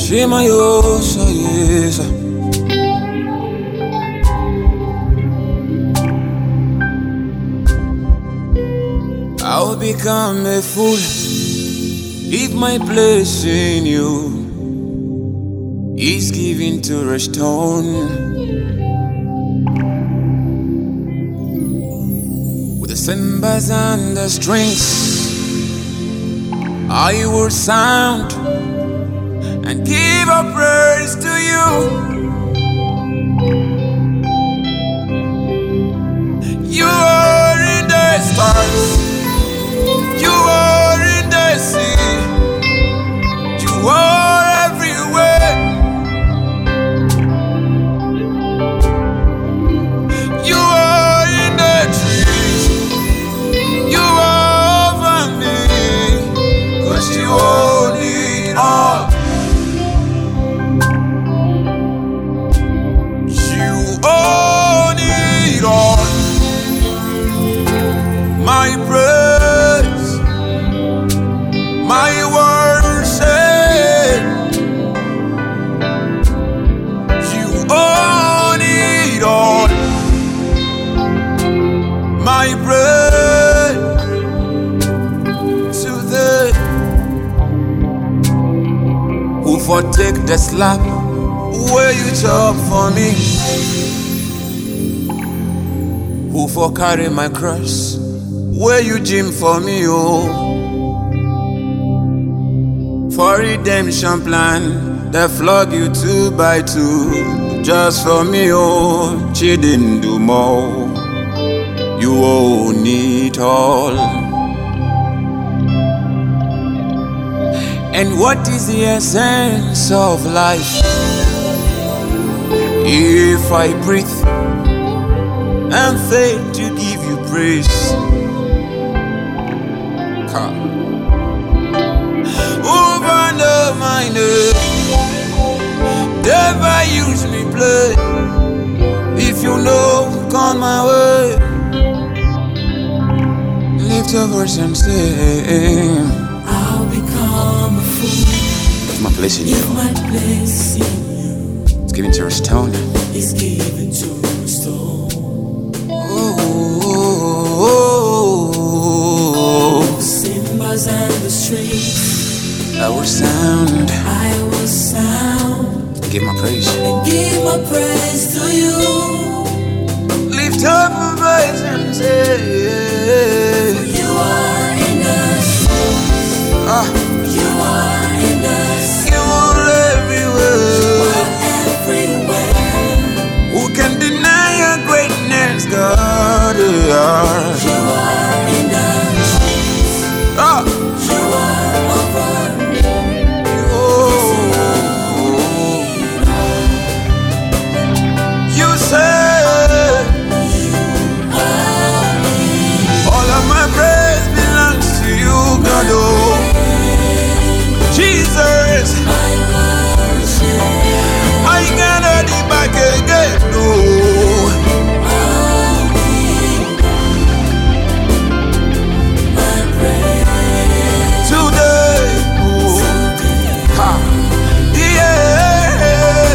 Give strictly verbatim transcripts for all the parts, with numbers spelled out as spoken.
Shema Yosa, yes. I'll become a fool if my place in you is given to restore. With the cymbals and the strings, I will sound and give a praise to you. You are in the stars, you are in the sea, you are everywhere. You are in the trees, you are over me, 'cause you own it all. You own it all. My praise, my worship, you own it all. My praise to the who forsake the slap where you chop for me, who for carry my cross where you gym for me, oh. For redemption plan, they flog you two by two, just for me, oh. She didn't do more, you own it all. And what is the essence of life if I breathe and fail to give you praise? Over no my name, never use me play. If you know, come my way. Lift your voice and say, I'll become a fool. That's my place in If you. my place in you It's given to restore. is given to restore. Oh, oh, oh, Cymbals and the strings, I will sound, I will sound give my praise. and give my praise to you. Lift up my voice and say, You are in us, ah, you are in us, you are everywhere. everywhere. Who can deny your greatness, God? Yeah. You are in us, Ah, you are over me. oh, you said all of my praise belongs to you, God. Oh, Jesus, I cannot be back again. No. Today, oh, ha, yeah.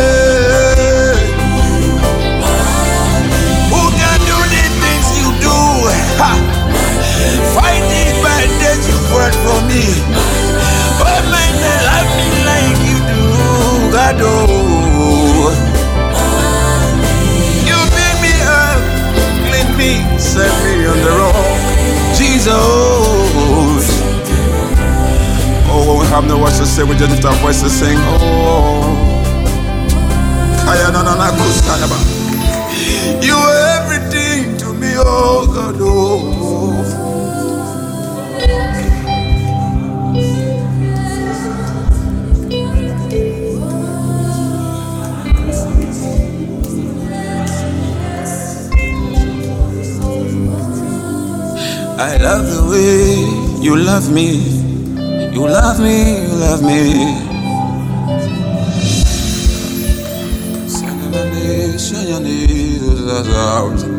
Who can do the things you do? Ha, fight these bad days you fought for me. Oh man, they love me like you do, God. Oh, you pick me up, clean me, set me on the road, Jesus. Oh, when we have no words to say, we just lift our voice to sing. Oh, Kaya na na na kusanaba. You are everything to me, oh God. Oh, I love the way you love me. You love me, you love me. Shine your knees, shine your knees out.